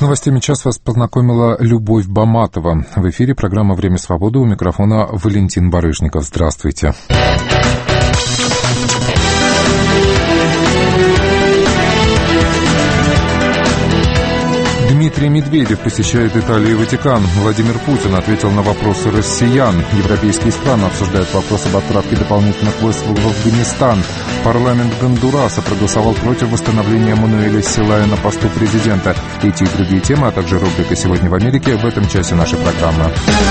С новостями час вас познакомила Любовь Баматова. В эфире программа «Время свободы», у микрофона Валентин Барышников. Здравствуйте. Дмитрий Медведев посещает Италию и Ватикан. Владимир Путин ответил на вопросы россиян. Европейские страны обсуждают вопрос об отправке дополнительных войск в Афганистан. Парламент Гондураса проголосовал против восстановления Мануэля Селая на посту президента. Эти и другие темы, а также рубрика «Сегодня в Америке» в этом часе нашей программы.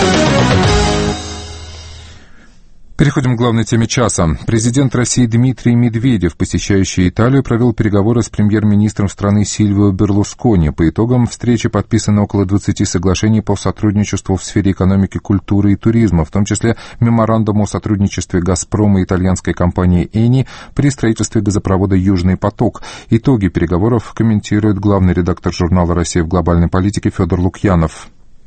Переходим к главной теме часа. Президент России Дмитрий Медведев, посещающий Италию, провел переговоры с премьер-министром страны Сильвио Берлускони. По итогам встречи подписано около 20 соглашений по сотрудничеству в сфере экономики, культуры и туризма, в том числе меморандум о сотрудничестве «Газпрома» и итальянской компании «Эни» при строительстве газопровода «Южный поток». Итоги переговоров комментирует главный редактор журнала «Россия в глобальной политике» Федор Лукьянов.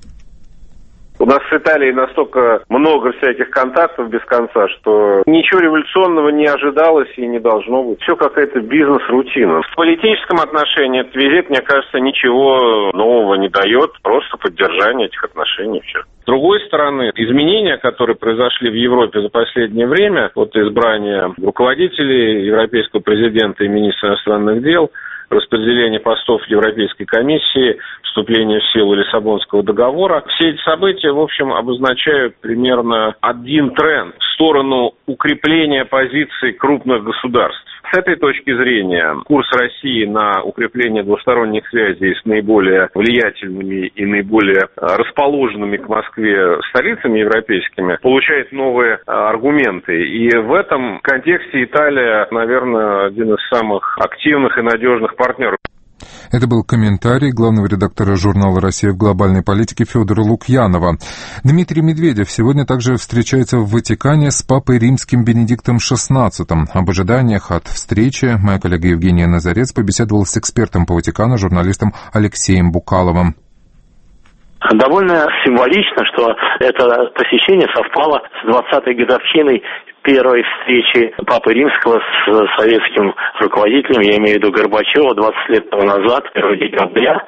У нас с Италией настолько много всяких контактов без конца, что ничего революционного не ожидалось и не должно быть. Все какая-то бизнес-рутина. В политическом отношении этот визит, мне кажется, ничего нового не дает, просто поддержание этих отношений. Все. С другой стороны, изменения, которые произошли в Европе за последнее время, вот избрание руководителей европейского президента и министра иностранных дел, распределение постов Европейской комиссии, вступление в силу Лиссабонского договора. Все эти события, в общем, обозначают примерно один тренд в сторону укрепления позиций крупных государств. С этой точки зрения курс России на укрепление двусторонних связей с наиболее влиятельными и наиболее расположенными к Москве столицами европейскими получает новые аргументы. И в этом контексте Италия, наверное, один из самых активных и надежных партнеров. Это был комментарий главного редактора журнала «Россия в глобальной политике» Федора Лукьянова. Дмитрий Медведев сегодня также встречается в Ватикане с папой римским Бенедиктом XVI. Об ожиданиях от встречи моя коллега Евгения Назарец побеседовала с экспертом по Ватикану, журналистом Алексеем Букаловым. Довольно символично, что это посещение совпало с 20-й годовщиной первой встречи Папы Римского с советским руководителем, я имею в виду Горбачева, 20 лет тому назад, 1 декабря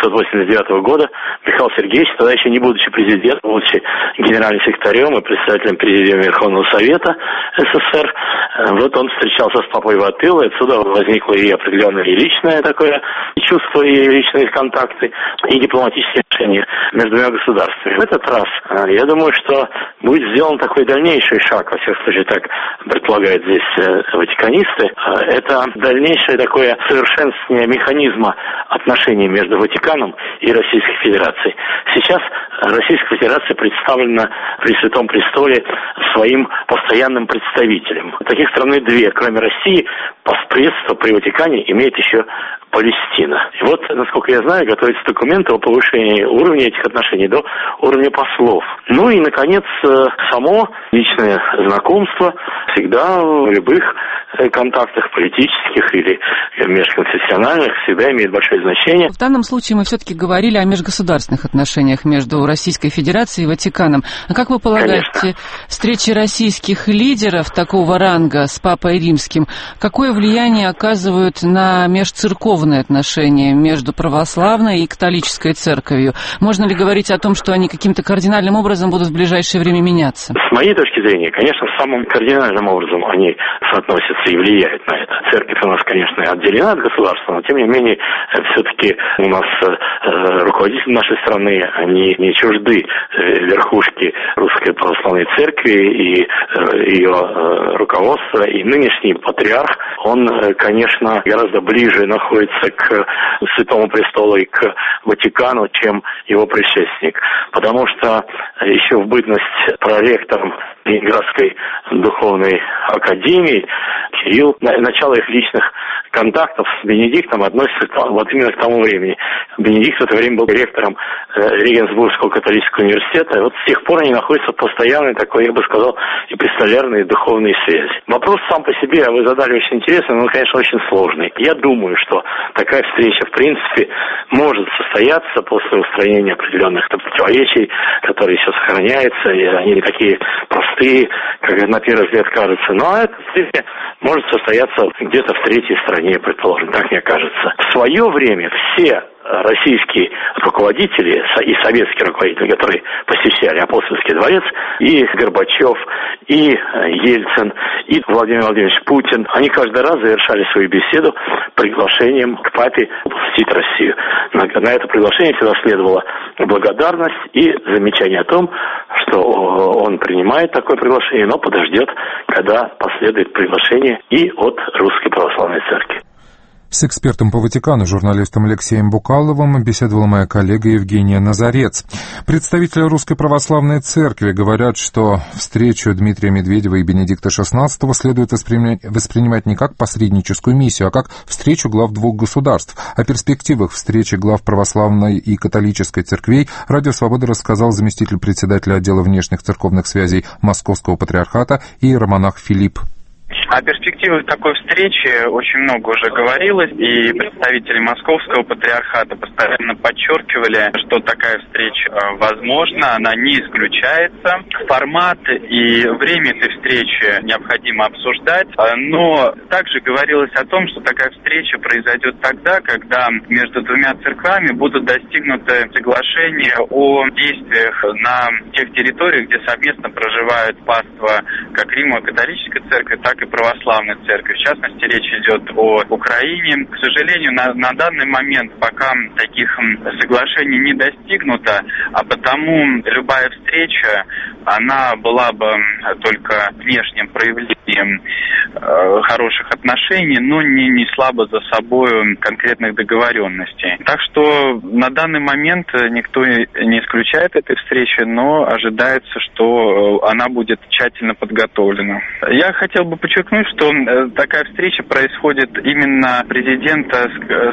1989 года. Михаил Сергеевич, тогда еще не будучи президентом, будучи генеральным секретарем и председателем Президиума Верховного Совета СССР, вот он встречался с Папой Ватылой, отсюда возникло и определенное и личное такое чувство, и личные контакты, и дипломатические отношения между двумя государствами. В этот раз, я думаю, что будет сделан такой дальнейший шаг, во всех случаях, так предполагают здесь ватиканисты, это дальнейшее такое совершенствование механизма отношений между Ватиканом и Российской Федерацией. Сейчас Российская Федерация представлена при Святом Престоле своим постоянным представителем. Таких стран две, кроме России, посредство при Ватикане имеет еще Палестина. И вот, насколько я знаю, готовятся документы о повышении уровня этих отношений до уровня послов. Ну и, наконец, само личное знакомство всегда в любых контактах политических или межконфессиональных всегда имеет большое значение. В данном случае мы все-таки говорили о межгосударственных отношениях между Российской Федерацией и Ватиканом. А как вы полагаете, конечно, встречи российских лидеров такого ранга с Папой Римским, какое влияние оказывают на межцерковные отношения между православной и католической церковью? Можно ли говорить о том, что они каким-то кардинальным образом будут в ближайшее время меняться? С моей точки зрения, конечно, самым кардинальным образом они соотносятся и влияет на это. Церковь у нас, конечно, отделена от государства, но, тем не менее, все-таки у нас руководители нашей страны, они не чужды верхушки Русской Православной Церкви и ее руководства. И нынешний патриарх, он, конечно, гораздо ближе находится к Святому Престолу и к Ватикану, чем его предшественник. Потому что еще в бытность проректором Ленинградской духовной академии Кирилл, начало их личных контактов с Бенедиктом относится вот именно к тому времени. Бенедикт в это время был ректором Регенсбургского католического университета, и вот с тех пор они находятся в постоянной такой, я бы сказал, эпистолярной духовной связи. Вопрос сам по себе, вы задали очень интересный, но, конечно, очень сложный. Я думаю, что такая встреча, в принципе, может состояться после устранения определенных противоречий, которые еще сохраняются, и они не такие простые, как на первый взгляд кажется. Но эта встреча может состояться где-то в третьей стране, предположим, так мне кажется. В свое время все российские руководители и советские руководители, которые посещали Апостольский дворец, и Горбачев, и Ельцин, и Владимир Владимирович Путин, они каждый раз завершали свою беседу приглашением к папе посетить Россию. На это приглашение всегда следовала благодарность и замечание о том, что он принимает такое приглашение, но подождет, когда последует приглашение и от Русской Православной Церкви. С экспертом по Ватикану, журналистом Алексеем Букаловым, беседовала моя коллега Евгения Назарец. Представители Русской Православной Церкви говорят, что встречу Дмитрия Медведева и Бенедикта XVI следует воспринимать не как посредническую миссию, а как встречу глав двух государств. О перспективах встречи глав православной и католической церквей Радио Свобода рассказал заместитель председателя отдела внешних церковных связей Московского патриархата иеромонах Филипп. О перспективах такой встречи очень много уже говорилось, и представители Московского патриархата постоянно подчеркивали, что такая встреча возможна, она не исключается. Формат и время этой встречи необходимо обсуждать, но также говорилось о том, что такая встреча произойдет тогда, когда между двумя церквами будут достигнуты соглашения о действиях на тех территориях, где совместно проживают паства как Римо-католической церкви, так и православной церкви. В частности, речь идет о Украине. К сожалению, на данный момент пока таких соглашений не достигнуто, а потому любая встреча, она была бы только внешним проявлением хороших отношений, но не несла бы за собой конкретных договоренностей. Так что на данный момент никто не исключает этой встречи, но ожидается, что она будет тщательно подготовлена. Я хотел бы подчеркнуть, что такая встреча происходит именно президента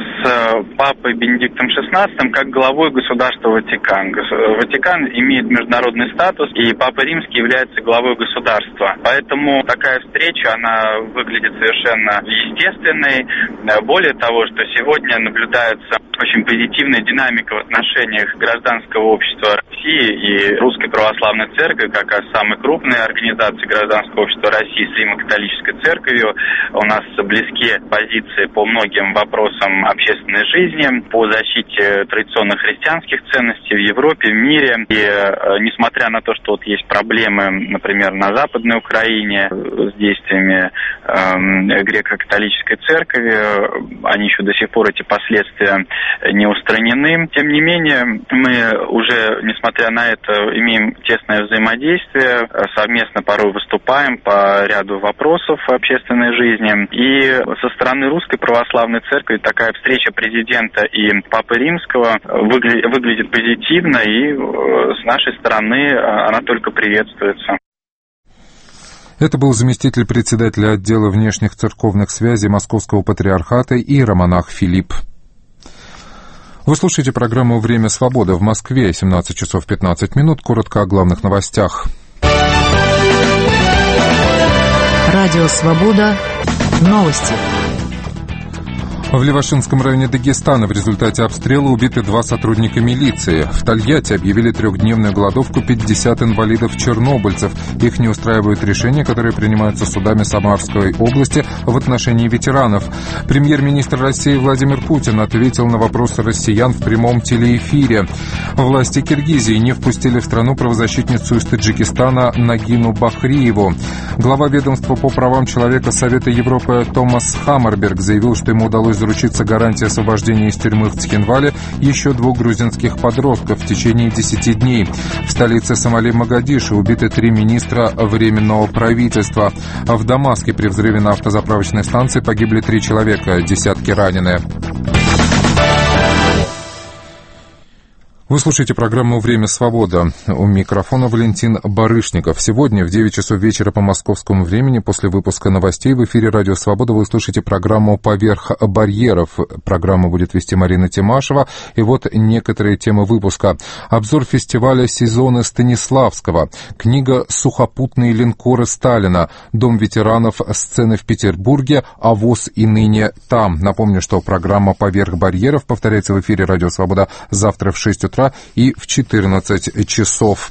с папой Бенедиктом XVI как главой государства Ватикан. Ватикан имеет международный статус, и Папа Римский является главой государства. Поэтому такая встреча, она выглядит совершенно естественной. Более того, что сегодня наблюдается очень позитивная динамика в отношениях гражданского общества России и Русской Православной Церкви, как самой крупной организации гражданского общества России с Римо-католической церковью. У нас близки позиции по многим вопросам общественной жизни, по защите традиционных христианских ценностей в Европе, в мире. И несмотря на то, что вот есть проблемы, например, на Западной Украине с действиями греко-католической церкви, они еще до сих пор, эти последствия, не устранены. Тем не менее, мы уже, несмотря на это, имеем тесное взаимодействие, совместно порой выступаем по ряду вопросов общественной жизни. И со стороны Русской Православной Церкви такая встреча президента и Папы Римского выглядит позитивно, и с нашей стороны она только приветствуется. Это был заместитель председателя отдела внешних церковных связей Московского патриархата иеромонах Филипп. Вы слушаете программу «Время свободы» в Москве, 17 часов 15 минут. Коротко о главных новостях. Радио «Свобода». Новости. В Левашинском районе Дагестана в результате обстрела убиты 2 сотрудника милиции. В Тольятти объявили 3-дневную голодовку 50 инвалидов-чернобыльцев. Их не устраивают решения, которые принимаются судами Самарской области в отношении ветеранов. Премьер-министр России Владимир Путин ответил на вопросы россиян в прямом телеэфире. Власти Киргизии не впустили в страну правозащитницу из Таджикистана Нагину Бахриеву. Глава ведомства по правам человека Совета Европы Томас Хаммерберг заявил, что ему удалось заручиться гарантией освобождения из тюрьмы в Цхинвале еще 2 грузинских подростков в течение 10 дней. В столице Сомали Могадишо убиты 3 министра временного правительства. А в Дамаске при взрыве на автозаправочной станции погибли 3 человека, десятки ранены. Вы слушаете программу «Время свобода». У микрофона Валентин Барышников. Сегодня в 9 часов вечера по московскому времени после выпуска новостей в эфире «Радио Свобода» вы слушаете программу «Поверх барьеров». Программу будет вести Марина Тимашева. И вот некоторые темы выпуска. Обзор фестиваля «Сезоны Станиславского». Книга «Сухопутные линкоры Сталина». Дом ветеранов. Сцены в Петербурге. А ВОС и ныне там. Напомню, что программа «Поверх барьеров» повторяется в эфире «Радио Свобода» завтра в 6 утра и в 14 часов.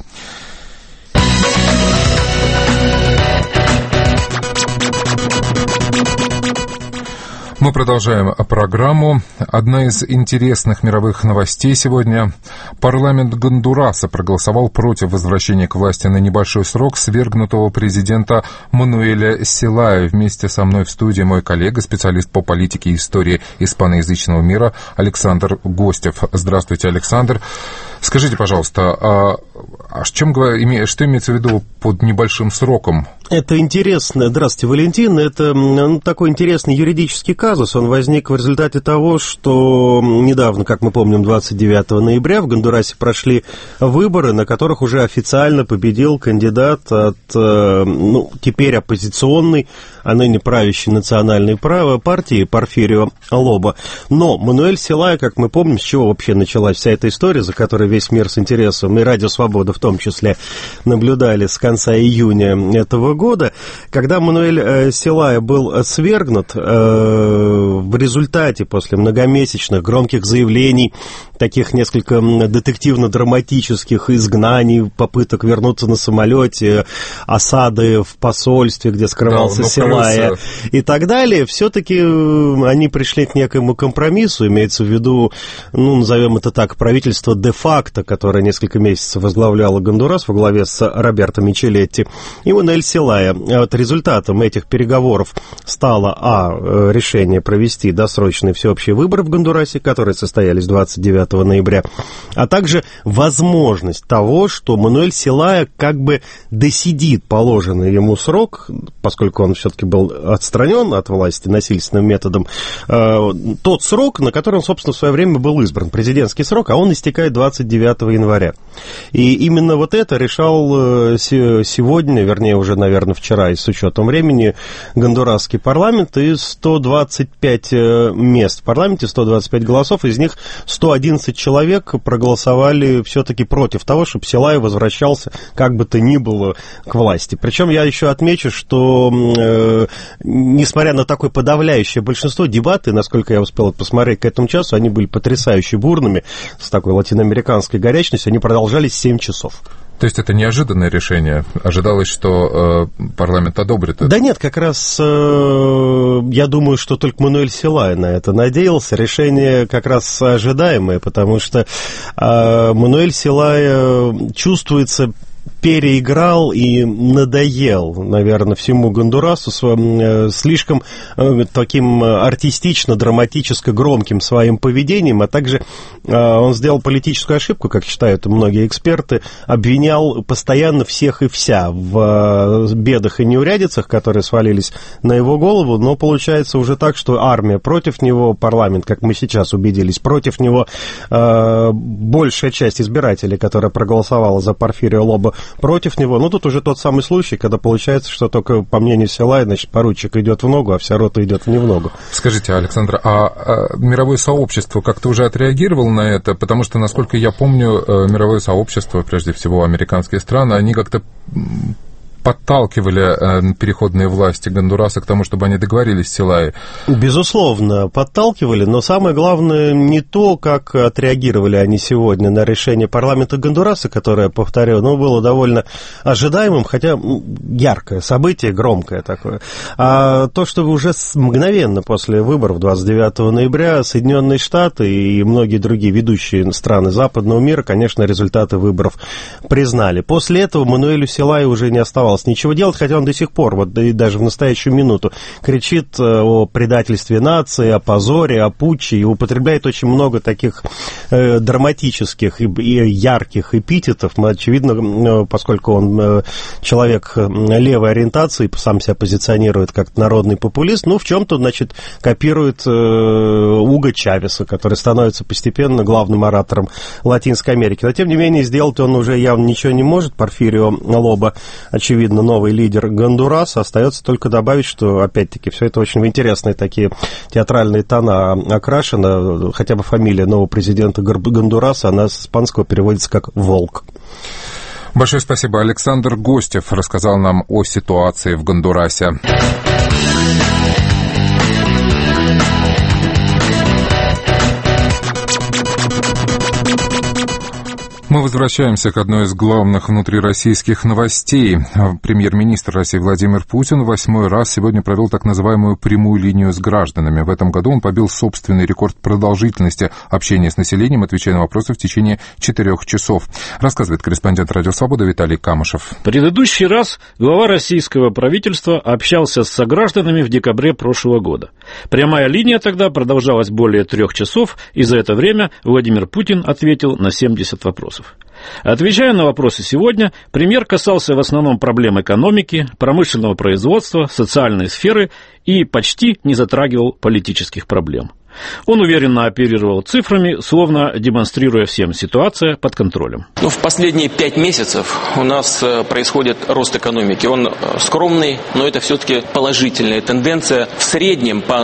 Мы продолжаем программу. Одна из интересных мировых новостей сегодня. Парламент Гондураса проголосовал против возвращения к власти на небольшой срок свергнутого президента Мануэля Селая. Вместе со мной в студии мой коллега, специалист по политике и истории испаноязычного мира Александр Гостев. Здравствуйте, Александр. Скажите, пожалуйста, что имеется в виду под небольшим сроком? Это интересно. Здравствуйте, Валентин. Это такой интересный юридический казус. Он возник в результате того, что недавно, как мы помним, 29 ноября в Гондурасе прошли выборы, на которых уже официально победил кандидат от, теперь оппозиционной, а ныне правящей национальной партии Порфирио Лоба. Но Мануэль Селая, как мы помним, с чего вообще началась вся эта история, за которой весь мир с интересом, и Радио Свобода в том числе, наблюдали с конца июня этого года, когда Мануэль Селая был свергнут в результате, после многомесячных громких заявлений, таких несколько детективно-драматических изгнаний, попыток вернуться на самолете, осады в посольстве, где скрывался Селая и так далее, все-таки они пришли к некоему компромиссу, имеется в виду, назовем это так, правительство де-факто, которое несколько месяцев возглавляло Гондурас во главе с Роберто Мичелетти, и Мануэль Селая. Вот результатом этих переговоров стало решение провести досрочные всеобщие выборы в Гондурасе, которые состоялись 29 ноября, а также возможность того, что Мануэль Селая как бы досидит положенный ему срок, поскольку он все-таки был отстранен от власти насильственным методом, тот срок, на который он, собственно, в свое время был избран, президентский срок, а он истекает 29 января. И именно вот это решал сегодня, вернее, уже, наверное, вчера, и с учетом времени, гондурасский парламент, и 125 мест в парламенте, 125 голосов, из них 111 человек проголосовали все-таки против того, чтобы Селая возвращался как бы то ни было к власти. Причем я еще отмечу, что несмотря на такое подавляющее большинство, дебаты, насколько я успел посмотреть к этому часу, они были потрясающе бурными, с такой латиноамериканской горячностью, они продолжались 7 часов. То есть это неожиданное решение? Ожидалось, что парламент одобрит это? Да нет, как раз я думаю, что только Мануэль Селая на это надеялся. Решение как раз ожидаемое, потому что Мануэль Селая чувствуется, переиграл и надоел, наверное, всему Гондурасу слишком таким артистично-драматически громким своим поведением, а также он сделал политическую ошибку, как считают многие эксперты, обвинял постоянно всех и вся в бедах и неурядицах, которые свалились на его голову, но получается уже так, что армия против него, парламент, как мы сейчас убедились, против него, большая часть избирателей, которая проголосовала за Порфирио Лоба, против него. Ну, тут уже тот самый случай, когда получается, что только, по мнению Селая, значит, поручик идет в ногу, а вся рота идет в ногу. Скажите, Александр, а мировое сообщество как-то уже отреагировало на это? Потому что, насколько я помню, мировое сообщество, прежде всего американские страны, они как-то подталкивали переходные власти Гондураса к тому, чтобы они договорились с Селаей? Безусловно, подталкивали, но самое главное не то, как отреагировали они сегодня на решение парламента Гондураса, которое, повторю, было довольно ожидаемым, хотя яркое событие, громкое такое, а то, что уже мгновенно после выборов 29 ноября Соединенные Штаты и многие другие ведущие страны западного мира, конечно, результаты выборов признали. После этого Мануэлю Селая уже не оставалось ничего делать, хотя он до сих пор, вот и даже в настоящую минуту, кричит о предательстве нации, о позоре, о путче, и употребляет очень много таких драматических и ярких эпитетов. Очевидно, поскольку он человек левой ориентации, сам себя позиционирует как народный популист, в чем-то, значит, копирует Уго Чавеса, который становится постепенно главным оратором Латинской Америки. Но, тем не менее, сделать он уже явно ничего не может. Порфирио Лоба, очевидно, новый лидер Гондураса. Остается только добавить, что, опять-таки, все это очень в интересные такие театральные тона окрашено. Хотя бы фамилия нового президента Гондураса, она с испанского переводится как «волк». Большое спасибо. Александр Гостев рассказал нам о ситуации в Гондурасе. Мы возвращаемся к одной из главных внутрироссийских новостей. Премьер-министр России Владимир Путин 8-й раз сегодня провел так называемую прямую линию с гражданами. В этом году он побил собственный рекорд продолжительности общения с населением, отвечая на вопросы в течение 4 часов. Рассказывает корреспондент «Радио Свобода» Виталий Камышев. В предыдущий раз глава российского правительства общался с согражданами в декабре прошлого года. Прямая линия тогда продолжалась более 3 часов, и за это время Владимир Путин ответил на 70 вопросов. Отвечая на вопросы сегодня, премьер касался в основном проблем экономики, промышленного производства, социальной сферы и почти не затрагивал политических проблем. Он уверенно оперировал цифрами, словно демонстрируя всем: ситуация под контролем. В последние 5 месяцев у нас происходит рост экономики. Он скромный, но это все-таки положительная тенденция. В среднем по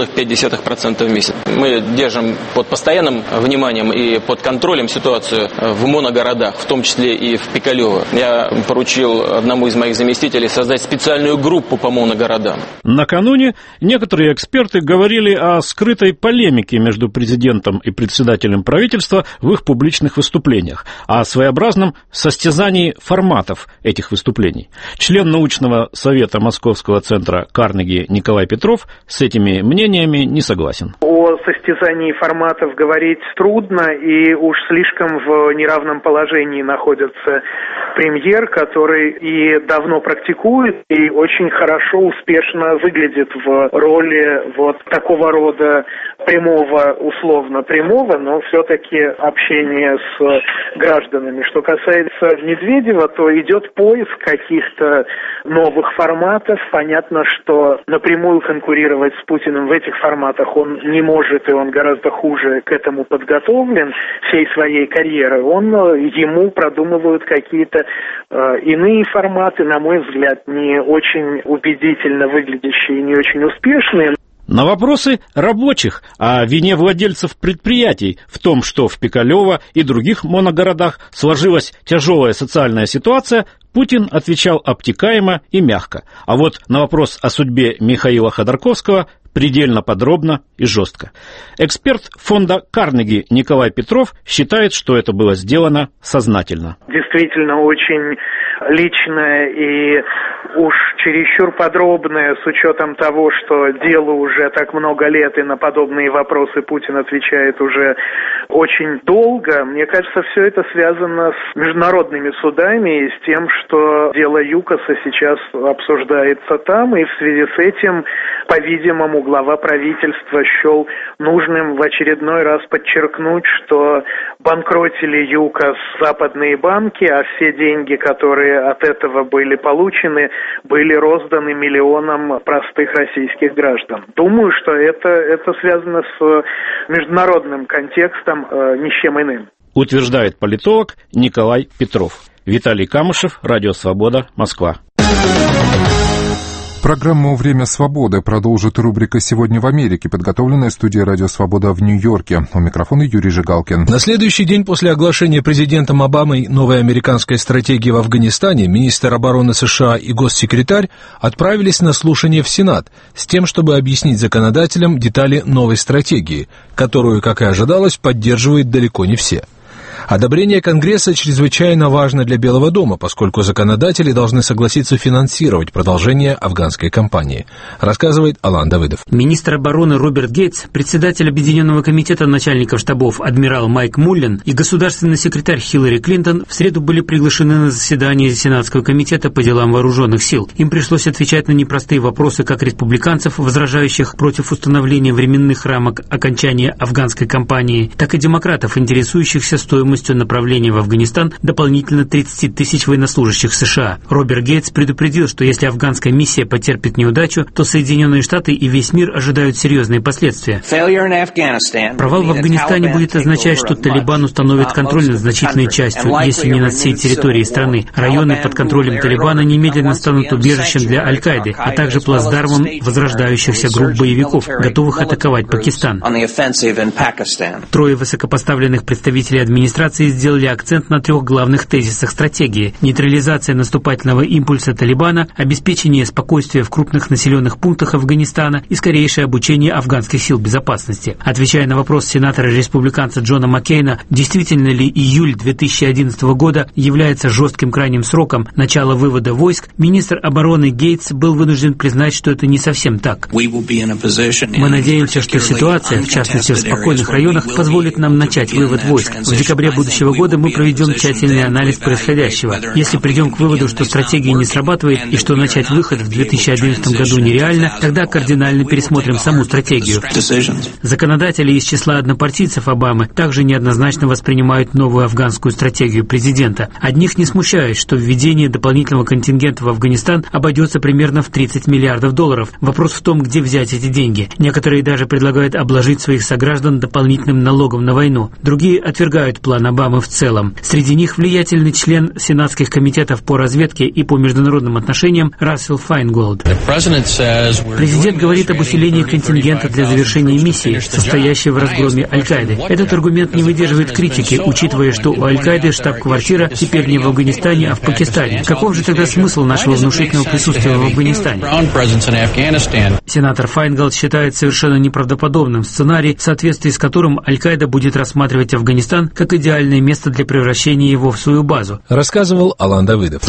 0,5% в месяц. Мы держим под постоянным вниманием и под контролем ситуацию в моногородах, в том числе и в Пикалево. Я поручил одному из моих заместителей создать специальную группу по моногородам. Накануне некоторые эксперты говорили о скрытой полемики между президентом и председателем правительства в их публичных выступлениях, о своеобразном состязании форматов этих выступлений. Член научного совета Московского центра Карнеги Николай Петров с этими мнениями не согласен. О состязании форматов говорить трудно, и уж слишком в неравном положении находится премьер, который и давно практикует, и очень хорошо, успешно выглядит в роли вот такого рода прямого, условно прямого, но все-таки общения с гражданами. Что касается Медведева, то идет поиск каких-то новых форматов. Понятно, что напрямую конкурировать с Путиным в этих форматах он не может, и он гораздо хуже к этому подготовлен всей своей карьеры. Ему продумывают какие-то иные форматы, на мой взгляд, не очень убедительно выглядящие и не очень успешные. На вопросы рабочих о вине владельцев предприятий в том, что в Пикалево и других моногородах сложилась тяжелая социальная ситуация, Путин отвечал обтекаемо и мягко. А вот на вопрос о судьбе Михаила Ходорковского предельно подробно и жестко. Эксперт фонда Карнеги Николай Петров считает, что это было сделано сознательно. Действительно, очень личное и уж чересчур подробное, с учетом того, что делу уже так много лет, и на подобные вопросы Путин отвечает уже очень долго. Мне кажется, все это связано с международными судами и с тем, что дело ЮКОСа сейчас обсуждается там, и в связи с этим, по-видимому, глава правительства счел нужным в очередной раз подчеркнуть, что банкротили ЮКОС западные банки, а все деньги, которые от этого были получены, были розданы миллионам простых российских граждан. Думаю, что это связано с международным контекстом, ни с чем иным. Утверждает политолог Николай Петров. Виталий Камышев, Радио Свобода, Москва. Программу «Время свободы» продолжит рубрика «Сегодня в Америке», подготовленная студией «Радио Свобода» в Нью-Йорке. У микрофона Юрий Жигалкин. На следующий день после оглашения президентом Обамой новой американской стратегии в Афганистане министр обороны США и госсекретарь отправились на слушание в Сенат с тем, чтобы объяснить законодателям детали новой стратегии, которую, как и ожидалось, поддерживают далеко не все. Одобрение Конгресса чрезвычайно важно для Белого дома, поскольку законодатели должны согласиться финансировать продолжение афганской кампании, рассказывает Алан Давыдов. Министр обороны Роберт Гейтс, председатель Объединенного комитета начальников штабов адмирал Майк Муллен и государственный секретарь Хиллари Клинтон в среду были приглашены на заседание Сенатского комитета по делам вооруженных сил. Им пришлось отвечать на непростые вопросы как республиканцев, возражающих против установления временных рамок окончания афганской кампании, так и демократов, интересующихся стоимостью направления в Афганистан дополнительно 30 тысяч военнослужащих США. Роберт Гейтс предупредил, что если афганская миссия потерпит неудачу, то Соединенные Штаты и весь мир ожидают серьезные последствия. Провал в Афганистане будет означать, что Талибан установит контроль над значительной частью, если не над всей территорией страны. Районы под контролем Талибана немедленно станут убежищем для Аль-Каиды, а также плацдармом возрождающихся групп боевиков, готовых атаковать Пакистан. Трое высокопоставленных представителей администрации презентации сделали акцент на 3 главных тезисах стратегии: нейтрализация наступательного импульса Талибана, обеспечение спокойствия в крупных населенных пунктах Афганистана и скорейшее обучение афганских сил безопасности. Отвечая на вопрос сенатора-республиканца Джона Маккейна, действительно ли июль 2011 года является жестким крайним сроком начала вывода войск, министр обороны Гейтс был вынужден признать, что это не совсем так. Мы надеемся, что ситуация, в частности в спокойных районах, позволит нам начать вывод войск. В декабре будущего года мы проведем тщательный анализ происходящего. Если придем к выводу, что стратегия не срабатывает и что начать выход в 2011 году нереально, тогда кардинально пересмотрим саму стратегию. Законодатели из числа однопартийцев Обамы также неоднозначно воспринимают новую афганскую стратегию президента. Одних не смущает, что введение дополнительного контингента в Афганистан обойдется примерно в $30 миллиардов. Вопрос в том, где взять эти деньги. Некоторые даже предлагают обложить своих сограждан дополнительным налогом на войну. Другие отвергают план Обамы в целом. Среди них влиятельный член сенатских комитетов по разведке и по международным отношениям Рассел Файнголд. Президент говорит об усилении контингента для завершения миссии, состоящей в разгроме Аль-Каиды. Этот аргумент не выдерживает критики, учитывая, что у Аль-Каиды штаб-квартира теперь не в Афганистане, а в Пакистане. Каков же тогда смысл нашего внушительного присутствия в Афганистане? Сенатор Файнголд считает совершенно неправдоподобным сценарий, в соответствии с которым Аль-Каида будет рассматривать Афганистан как идеальное место для превращения его в свою базу. Рассказывал Алан Давыдов.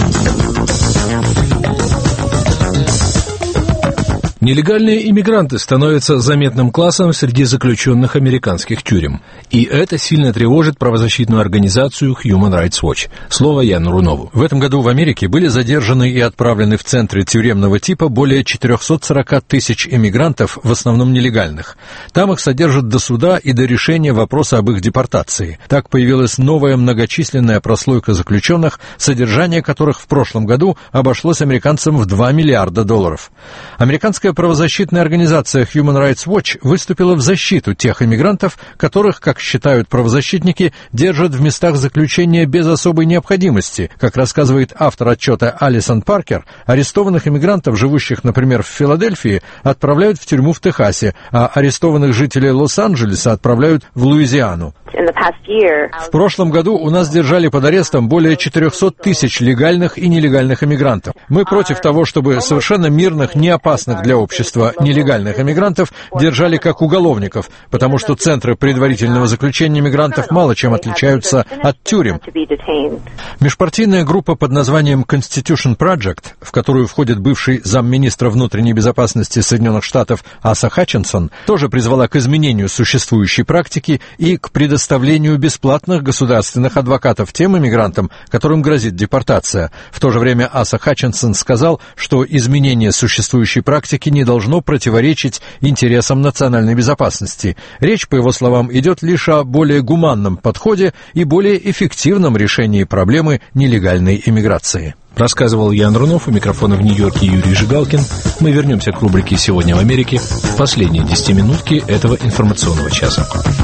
Нелегальные иммигранты становятся заметным классом среди заключенных американских тюрем. И это сильно тревожит правозащитную организацию Human Rights Watch. Слово Яну Рунову. В этом году в Америке были задержаны и отправлены в центры тюремного типа более 440 тысяч иммигрантов, в основном нелегальных. Там их содержат до суда и до решения вопроса об их депортации. Так появилась новая многочисленная прослойка заключенных, содержание которых в прошлом году обошлось американцам в $2 миллиарда. Американская правозащитная организация Human Rights Watch выступила в защиту тех иммигрантов, которых, как считают правозащитники, держат в местах заключения без особой необходимости. Как рассказывает автор отчета Алисон Паркер, арестованных иммигрантов, живущих, например, в Филадельфии, отправляют в тюрьму в Техасе, а арестованных жителей Лос-Анджелеса отправляют в Луизиану. В прошлом году у нас держали под арестом более 400 тысяч легальных и нелегальных иммигрантов. Мы против того, чтобы совершенно мирных, не опасных для общества нелегальных иммигрантов держали как уголовников, потому что центры предварительного заключения мигрантов мало чем отличаются от тюрем. Межпартийная группа под названием Constitution Project, в которую входит бывший замминистра внутренней безопасности Соединенных Штатов Аса Хатчинсон, тоже призвала к изменению существующей практики и к предоставлению бесплатных государственных адвокатов тем иммигрантам, которым грозит депортация. В то же время Аса Хатчинсон сказал, что изменение существующей практики не должно противоречить интересам национальной безопасности. Речь, по его словам, идет лишь о более гуманном подходе и более эффективном решении проблемы нелегальной иммиграции. Рассказывал Ян Рунов, у микрофона в Нью-Йорке Юрий Жигалкин. Мы вернемся к рубрике «Сегодня в Америке» в последние 10-минутки этого информационного часа.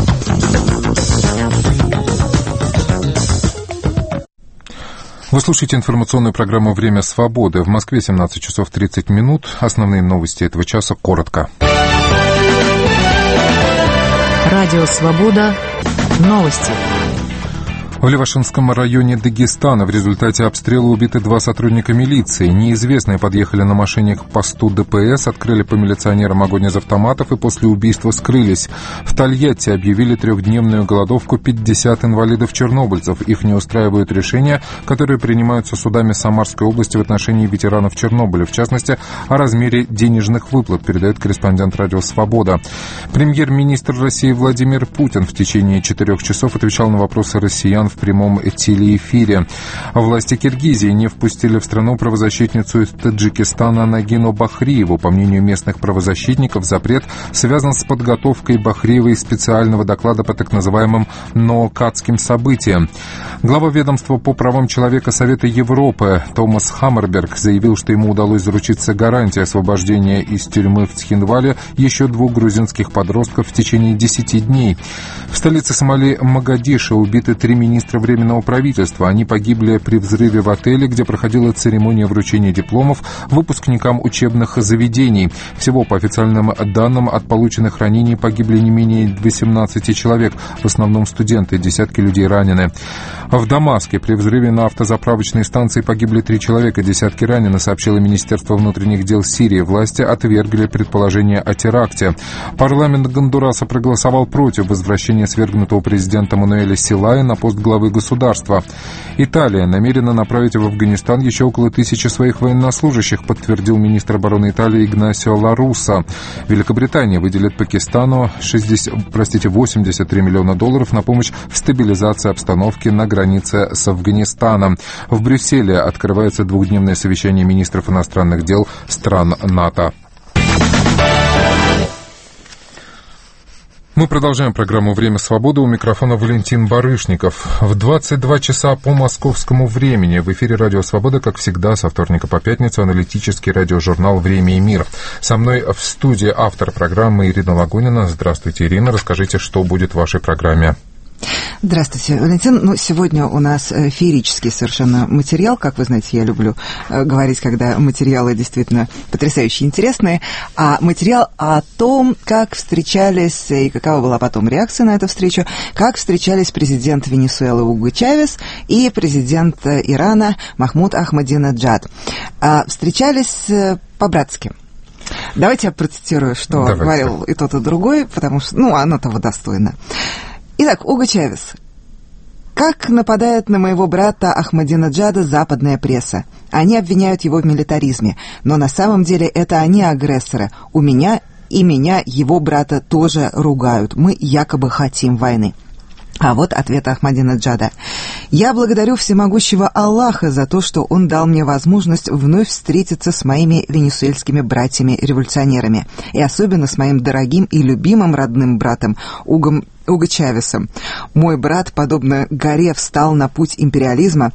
Вы слушаете информационную программу «Время свободы». В Москве 17 часов 30 минут. Основные новости этого часа коротко. Радио «Свобода». Новости. В Левашинском районе Дагестана в результате обстрела убиты 2 сотрудника милиции. Неизвестные подъехали на машине к посту ДПС, открыли по милиционерам огонь из автоматов и после убийства скрылись. В Тольятти объявили 3-дневную голодовку 50 инвалидов-чернобыльцев. Их не устраивают решения, которые принимаются судами Самарской области в отношении ветеранов Чернобыля. В частности, о размере денежных выплат, передает корреспондент радио «Свобода». Премьер-министр России Владимир Путин в течение 4 часов отвечал на вопросы россиян в прямом телеэфире. Власти Киргизии не впустили в страну правозащитницу из Таджикистана Нагину Бахриеву. По мнению местных правозащитников, запрет связан с подготовкой Бахриевой специального доклада по так называемым ноокадским событиям. Глава ведомства по правам человека Совета Европы Томас Хаммерберг заявил, что ему удалось заручиться гарантией освобождения из тюрьмы в Цхинвале еще 2 грузинских подростков в течение 10 дней. В столице Сомали Могадишо убиты 3 министра министра Временного правительства. Они погибли при взрыве в отеле, где проходила церемония вручения дипломов выпускникам учебных заведений. Всего, по официальным данным, от полученных ранений погибли не менее 18 человек, в основном студенты, десятки людей ранены. В Дамаске при взрыве на автозаправочной станции погибли 3 человека, десятки ранены, сообщило Министерство внутренних дел Сирии. Власти отвергли предположение о теракте. Парламент Гондураса проголосовал против возвращения свергнутого президента Мануэля Селая на пост главы государства. Италия намерена направить в Афганистан еще около 1000 своих военнослужащих, подтвердил министр обороны Италии Игнасио Ла Русса. Великобритания выделит Пакистану 83 миллиона долларов на помощь в стабилизации обстановки на границе с Афганистаном. В Брюсселе открывается двухдневное совещание министров иностранных дел стран НАТО. Мы продолжаем программу «Время свободы». У микрофона Валентин Барышников. В 22 часа по московскому времени в эфире «Радио Свобода», как всегда, со вторника по пятницу, аналитический радиожурнал «Время и мир». Со мной в студии автор программы Ирина Лагунина. Здравствуйте, Ирина. Расскажите, что будет в вашей программе. Здравствуйте, Валентин. Сегодня у нас феерический совершенно материал. Как вы знаете, я люблю говорить, когда материалы действительно потрясающе интересные. А материал о том, как встречались и какова была потом реакция на эту встречу, как встречались президент Венесуэлы Уго Чавес и президент Ирана Махмуд Ахмадинеджад. Встречались по-братски. Давайте я процитирую, что говорил и тот, и другой, потому что, оно того достойно. Итак, Уго Чавес. Как нападает на моего брата Ахмадинеджада западная пресса? Они обвиняют его в милитаризме, но на самом деле это они агрессоры. Меня, его брата, тоже ругают. Мы якобы хотим войны. А вот ответ Ахмадинеджада. «Я благодарю всемогущего Аллаха за то, что он дал мне возможность вновь встретиться с моими венесуэльскими братьями-революционерами, и особенно с моим дорогим и любимым родным братом Уго Чавесом. Мой брат, подобно горе, встал на пути империализма,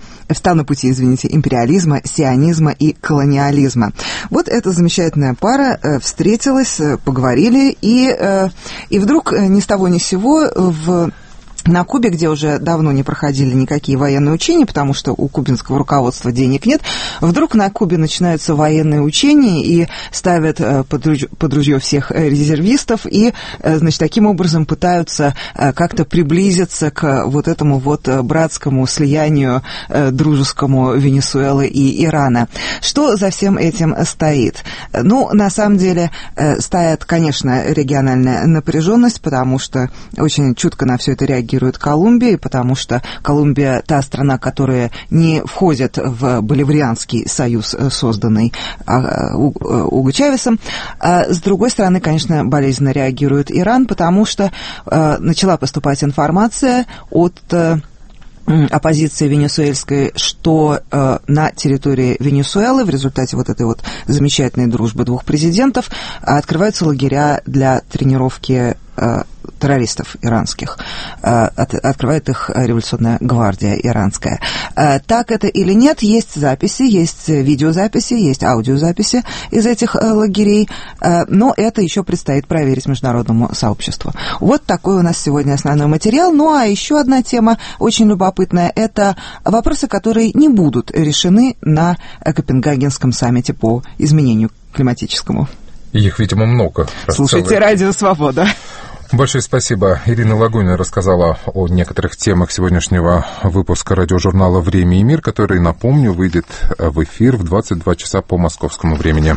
сионизма и колониализма». Вот эта замечательная пара встретилась, поговорили, и вдруг ни с того ни с сего на Кубе, где уже давно не проходили никакие военные учения, потому что у кубинского руководства денег нет, вдруг на Кубе начинаются военные учения и ставят под ружье всех резервистов и, таким образом пытаются как-то приблизиться к вот этому вот братскому слиянию дружескому Венесуэлы и Ирана. Что за всем этим стоит? На самом деле стоит, конечно, региональная напряженность, потому что очень чутко на все это реагирует Колумбия, потому что Колумбия та страна, которая не входит в Боливарианский союз, созданный Уго Чавесом. С другой стороны, конечно, болезненно реагирует Иран, потому что начала поступать информация от оппозиции венесуэльской, что на территории Венесуэлы в результате вот этой вот замечательной дружбы двух президентов открываются лагеря для тренировки террористов иранских. Открывает их революционная гвардия иранская. Так это или нет, есть записи, есть видеозаписи, есть аудиозаписи из этих лагерей, но это еще предстоит проверить международному сообществу. Вот такой у нас сегодня основной материал. А еще одна тема очень любопытная – это вопросы, которые не будут решены на Копенгагенском саммите по изменению климатическому. Их, видимо, много. Слушайте «Радио Свобода». Большое спасибо. Ирина Лагунина рассказала о некоторых темах сегодняшнего выпуска радиожурнала «Время и мир», который, напомню, выйдет в эфир в 22 часа по московскому времени.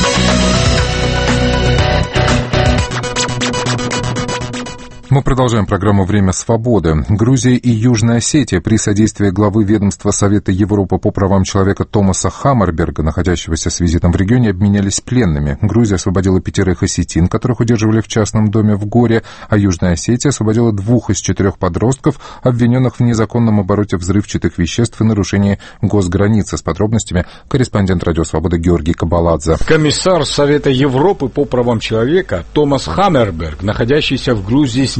Мы продолжаем программу «Время свободы». Грузия и Южная Осетия при содействии главы ведомства Совета Европы по правам человека Томаса Хаммерберга, находящегося с визитом в регионе, обменялись пленными. Грузия освободила 5 осетин, которых удерживали в частном доме в Горе, а Южная Осетия освободила 2 из 4 подростков, обвиненных в незаконном обороте взрывчатых веществ и нарушении госграницы. С подробностями корреспондент «Радио Свобода» Георгий Кабаладзе. Комиссар Совета Европы по правам человека Томас Хаммерберг, находящийся в Грузии с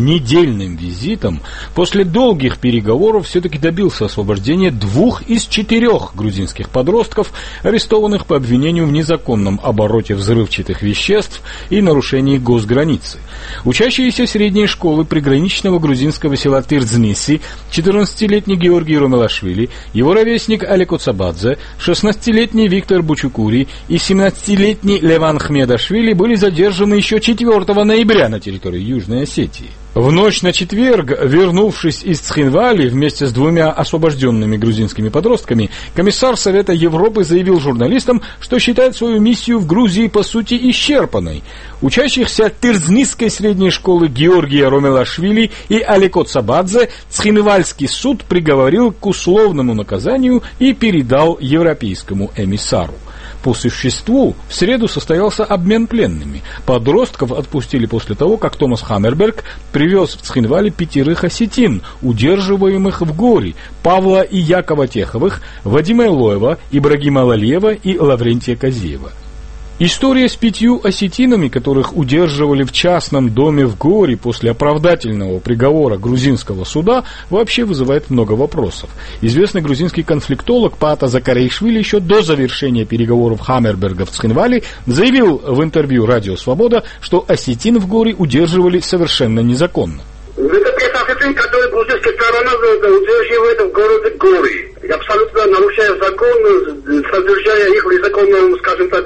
недельным визитом, после долгих переговоров все-таки добился освобождения 2 из 4 грузинских подростков, арестованных по обвинению в незаконном обороте взрывчатых веществ и нарушении госграницы. Учащиеся средней школы приграничного грузинского села Тырдзниси, 14-летний Георгий Ромелашвили, его ровесник Алеко Цабадзе, 16-летний Виктор Бучукури и 17-летний Леван Хмедашвили были задержаны еще 4 ноября на территории Южной Осетии. В ночь на четверг, вернувшись из Цхинвали вместе с 2 освобожденными грузинскими подростками, комиссар Совета Европы заявил журналистам, что считает свою миссию в Грузии по сути исчерпанной. Учащихся Тырдзнисской средней школы Георгия Ромелашвили и Алеко Цабадзе Цхинвальский суд приговорил к условному наказанию и передал европейскому эмиссару. По существу, в среду состоялся обмен пленными. Подростков отпустили после того, как Томас Хаммерберг привез в Цхинвале 5 осетин, удерживаемых в Горе: Павла и Якова Теховых, Вадима Илоева, Ибрагима Лалиева и Лаврентия Козеева. История с 5 осетинами, которых удерживали в частном доме в Горе после оправдательного приговора грузинского суда, вообще вызывает много вопросов. Известный грузинский конфликтолог Пата Закарейшвили еще до завершения переговоров Хаммерберга в Цхинвале заявил в интервью «Радио Свобода», что осетин в Горе удерживали совершенно незаконно. Это 5 осетин, которые грузинская сторона удерживает в городе Горы, абсолютно нарушая закон, содержая их в незаконном, скажем так,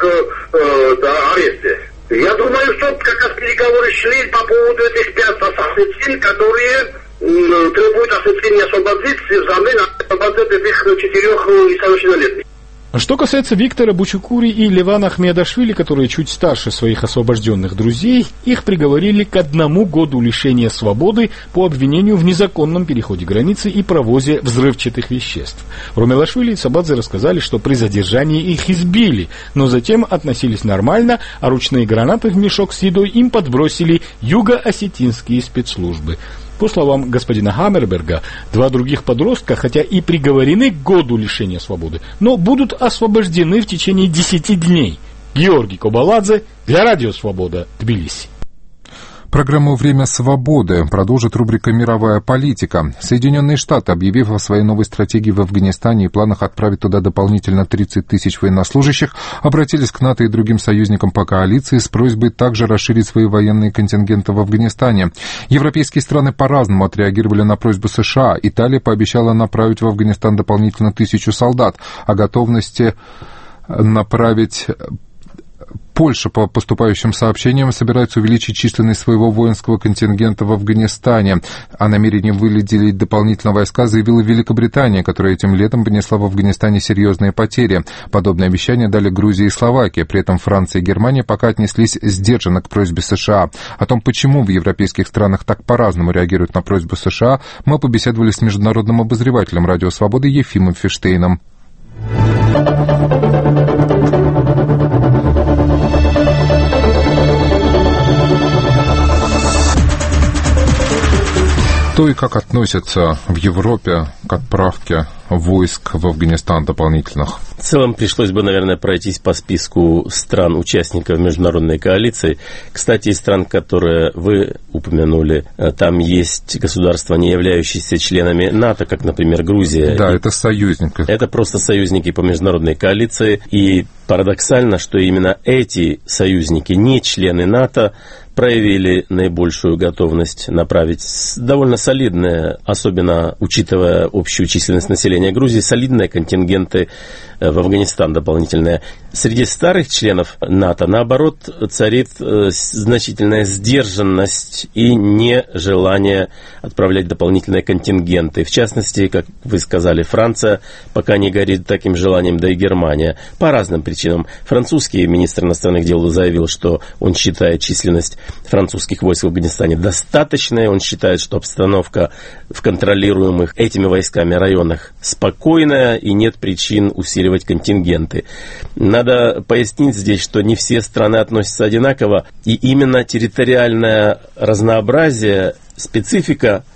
аресте. Я думаю, что как раз переговоры шли по поводу этих 5 осетин, которые требуют осетин освободить взамен освободить этих 4 несовершеннолетних. Что касается Виктора Бучукури и Левана Хмедашвили, которые чуть старше своих освобожденных друзей, их приговорили к 1 году лишения свободы по обвинению в незаконном переходе границы и провозе взрывчатых веществ. Ромелашвили и Цабадзе рассказали, что при задержании их избили, но затем относились нормально, а ручные гранаты в мешок с едой им подбросили юго-осетинские спецслужбы. По словам господина Хаммерберга, 2 других подростка, хотя и приговорены к году лишения свободы, но будут освобождены в течение 10 дней. Георгий Кобаладзе для Радио Свобода, Тбилиси. Программу «Время свободы» продолжит рубрика «Мировая политика». Соединенные Штаты, объявив о своей новой стратегии в Афганистане и планах отправить туда дополнительно 30 тысяч военнослужащих, обратились к НАТО и другим союзникам по коалиции с просьбой также расширить свои военные контингенты в Афганистане. Европейские страны по-разному отреагировали на просьбу США. Италия пообещала направить в Афганистан дополнительно 1000 солдат. О готовности направить... Польша, по поступающим сообщениям, собирается увеличить численность своего воинского контингента в Афганистане. О намерении выделить дополнительно войска заявила Великобритания, которая этим летом понесла в Афганистане серьезные потери. Подобные обещания дали Грузия и Словакия. При этом Франция и Германия пока отнеслись сдержанно к просьбе США. О том, почему в европейских странах так по-разному реагируют на просьбу США, мы побеседовали с международным обозревателем Радио Свободы Ефимом Фиштейном. То и как относятся в Европе к отправке войск в Афганистан дополнительных? В целом пришлось бы, наверное, пройтись по списку стран-участников международной коалиции. Кстати, из стран, которые вы упомянули, там есть государства, не являющиеся членами НАТО, как, например, Грузия. Да, это союзники. Это просто союзники по международной коалиции. И парадоксально, что именно эти союзники, не члены НАТО, проявили наибольшую готовность направить довольно солидные, особенно учитывая общую численность населения Грузии, солидные контингенты в Афганистан дополнительные. Среди старых членов НАТО, наоборот, царит значительная сдержанность и нежелание отправлять дополнительные контингенты. В частности, как вы сказали, Франция пока не горит таким желанием, да и Германия. По разным причинам. Французский министр иностранных дел заявил, что он считает численность французских войск в Афганистане достаточная. Он считает, что обстановка в контролируемых этими войсками районах спокойная и нет причин усиливать контингенты. Надо пояснить здесь, что не все страны относятся одинаково, и именно территориальное разнообразие, специфика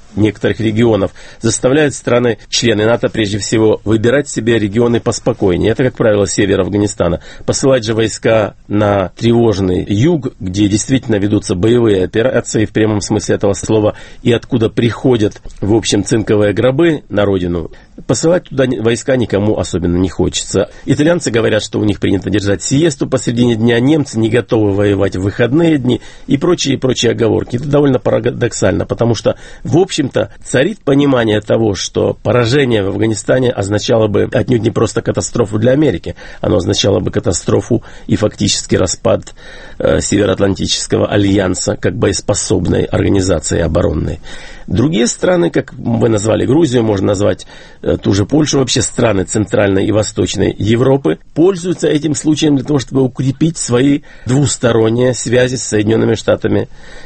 некоторых регионов заставляют страны-члены НАТО прежде всего выбирать себе регионы поспокойнее. Это, как правило, север Афганистана. Посылать же войска на тревожный юг, где действительно ведутся боевые операции в прямом смысле этого слова, и откуда приходят, в общем, цинковые гробы на родину, посылать туда войска никому особенно не хочется. Итальянцы говорят, что у них принято держать сиесту посредине дня, немцы не готовы воевать в выходные дни и прочие оговорки. Это довольно парадоксально, потому что, в общем-то, царит понимание того, что поражение в Афганистане означало бы отнюдь не просто катастрофу для Америки, оно означало бы катастрофу и фактически распад Североатлантического альянса как боеспособной организации оборонной. Другие страны, как вы назвали Грузию, можно назвать ту же Польшу, вообще страны Центральной и Восточной Европы, пользуются этим случаем для того, чтобы укрепить свои двусторонние связи с Соединенными Штатами.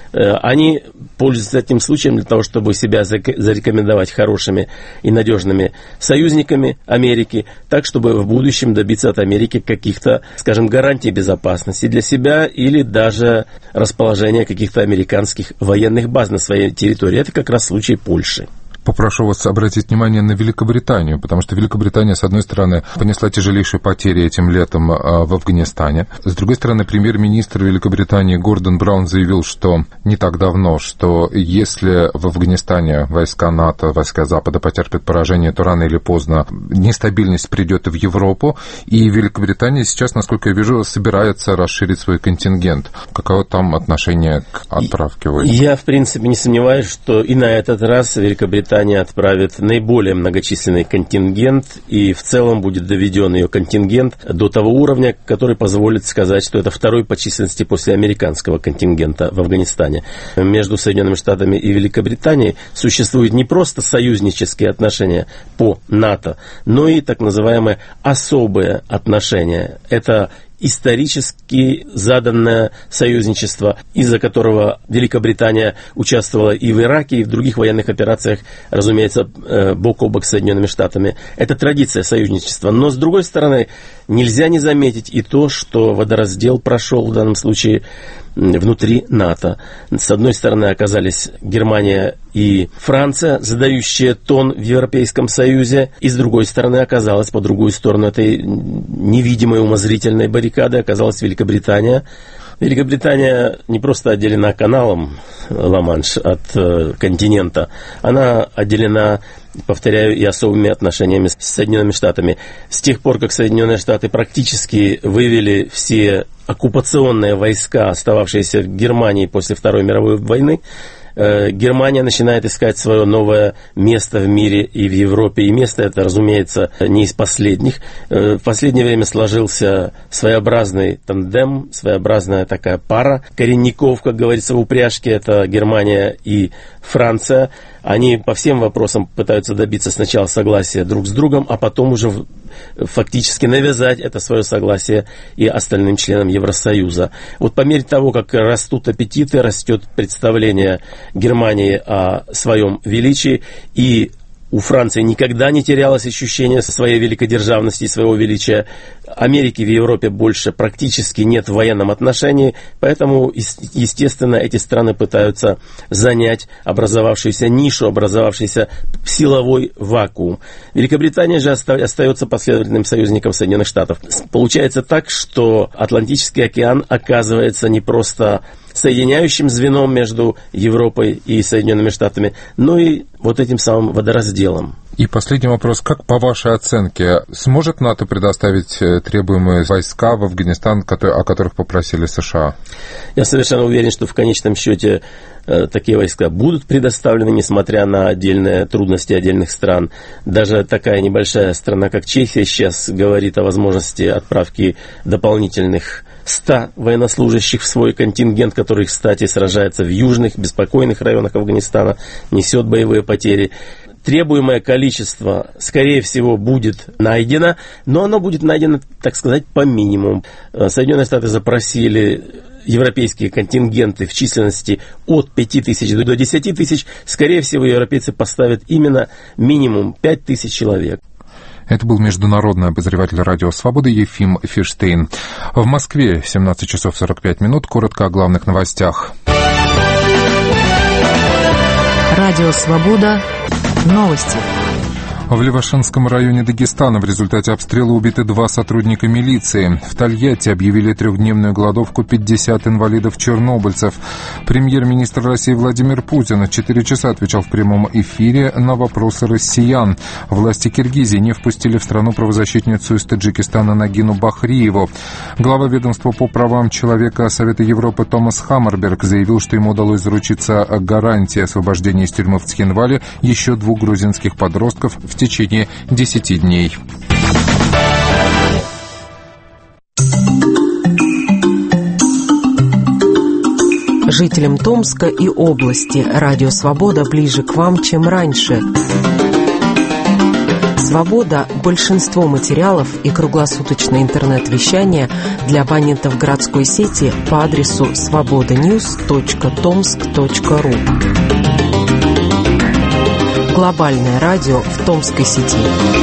Они пользуются этим случаем для того, чтобы себя зарекомендовать хорошими и надежными союзниками Америки, так, чтобы в будущем добиться от Америки каких-то, скажем, гарантий безопасности для себя или даже расположения каких-то американских военных баз на своей территории. Это как раз случай Польши. Попрошу вас обратить внимание на Великобританию, потому что Великобритания, с одной стороны, понесла тяжелейшие потери этим летом в Афганистане. С другой стороны, премьер-министр Великобритании Гордон Браун заявил, что не так давно, что если в Афганистане войска НАТО, войска Запада потерпят поражение, то рано или поздно нестабильность придет в Европу, и Великобритания сейчас, насколько я вижу, собирается расширить свой контингент. Каково там отношение к отправке войск? Я, в принципе, не сомневаюсь, что и на этот раз Великобритания отправит наиболее многочисленный контингент, и в целом будет доведен ее контингент до того уровня, который позволит сказать, что это второй по численности после американского контингента в Афганистане. Между Соединенными Штатами и Великобританией существуют не просто союзнические отношения по НАТО, но и так называемые особые отношения. Это исторически заданное союзничество, из-за которого Великобритания участвовала и в Ираке, и в других военных операциях, разумеется, бок о бок с Соединенными Штатами. Это традиция союзничества. Но, с другой стороны, нельзя не заметить и то, что водораздел прошел в данном случае внутри НАТО. С одной стороны оказались Германия и Франция, задающие тон в Европейском Союзе, и с другой стороны оказалась по другую сторону этой невидимой умозрительной баррикады оказалась Великобритания. Великобритания не просто отделена каналом Ла-Манш от континента, она отделена, повторяю, и особыми отношениями с Соединенными Штатами. С тех пор, как Соединенные Штаты практически вывели все оккупационные войска, остававшиеся в Германии после Второй мировой войны, Германия начинает искать свое новое место в мире и в Европе. И место это, разумеется, не из последних. В последнее время сложился своеобразный тандем, своеобразная такая пара коренников, как говорится в упряжке. Это Германия и Франция. Они по всем вопросам пытаются добиться сначала согласия друг с другом, а потом уже фактически навязать это свое согласие и остальным членам Евросоюза. Вот по мере того, как растут аппетиты, растет представление Германии о своем величии, и у Франции никогда не терялось ощущение своей великодержавности и своего величия. Америки в Европе больше практически нет в военном отношении, поэтому, естественно, эти страны пытаются занять образовавшуюся нишу, образовавшийся силовой вакуум. Великобритания же остается последовательным союзником Соединенных Штатов. Получается так, что Атлантический океан оказывается не просто соединяющим звеном между Европой и Соединенными Штатами, но и вот этим самым водоразделом. И последний вопрос. Как, по вашей оценке, сможет НАТО предоставить требуемые войска в Афганистан, о которых попросили США? Я совершенно уверен, что в конечном счете такие войска будут предоставлены, несмотря на отдельные трудности отдельных стран. Даже такая небольшая страна, как Чехия, сейчас говорит о возможности отправки дополнительных 100 военнослужащих в свой контингент, который, кстати, сражается в южных, беспокойных районах Афганистана, несет боевые потери. Требуемое количество, скорее всего, будет найдено, но оно будет найдено, так сказать, по минимуму. Соединенные Штаты запросили европейские контингенты в численности от 5000 до 10 тысяч. Скорее всего, европейцы поставят именно минимум 5000 человек. Это был международный обозреватель радио «Свобода» Ефим Фиштейн. В Москве 17 часов 45 минут. Коротко о главных новостях. Радио «Свобода». Новости. В Левашинском районе Дагестана в результате обстрела убиты 2 сотрудника милиции. В Тольятти объявили 3-дневную голодовку 50 инвалидов-чернобыльцев. Премьер-министр России Владимир Путин 4 часа отвечал в прямом эфире на вопросы россиян. Власти Киргизии не впустили в страну правозащитницу из Таджикистана Нагину Бахриеву. Глава ведомства по правам человека Совета Европы Томас Хаммерберг заявил, что ему удалось заручиться гарантией освобождения из тюрьмы в Цхинвале еще 2 грузинских подростков в течение 10 дней. Жителям Томска и области радио «Свобода» ближе к вам, чем раньше. «Свобода» – большинство материалов и круглосуточное интернет-вещание для абонентов городской сети по адресу svobodanews.tomsk.ru. Глобальное радио в Томской сети.